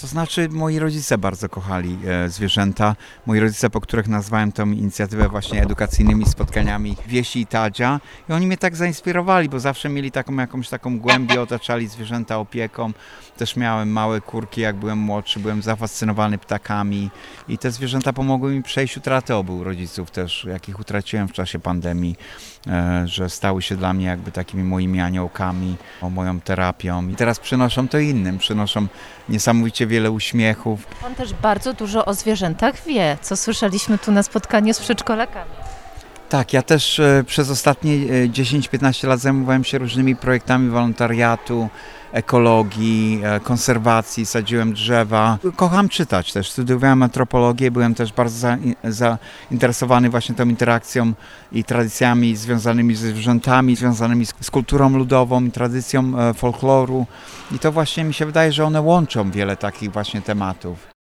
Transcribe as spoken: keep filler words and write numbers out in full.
znaczy moi rodzice bardzo kochali e, zwierzęta. Moi rodzice, po których nazwałem tą inicjatywę właśnie edukacyjnymi spotkaniami Wiesi i Tadzia. I oni mnie tak zainspirowali, bo zawsze mieli taką jakąś taką głębię, otaczali zwierzęta opieką. Też miałem małe kurki, jak byłem młodszy, byłem zafascynowany ptakami. I te zwierzęta pomogły mi przejść utratę obu rodziców też, jakich utraciłem w czasie pandemii, e, że stały się dla mnie jakby takimi moimi aniołkami, o moją terapią. I teraz przynoszą to innym, przynoszą niesamowicie wiele uśmiechów. Pan też bardzo dużo o zwierzętach wie, co słyszeliśmy tu na spotkaniu z przedszkolakami. Tak, ja też e, przez ostatnie e, dziesięć piętnaście lat zajmowałem się różnymi projektami wolontariatu, ekologii, e, konserwacji, sadziłem drzewa. Kocham czytać też, studiowałem antropologię, byłem też bardzo zainteresowany właśnie tą interakcją i tradycjami związanymi ze zwierzętami, związanymi z, z kulturą ludową i tradycją e, folkloru. I to właśnie mi się wydaje, że one łączą wiele takich właśnie tematów.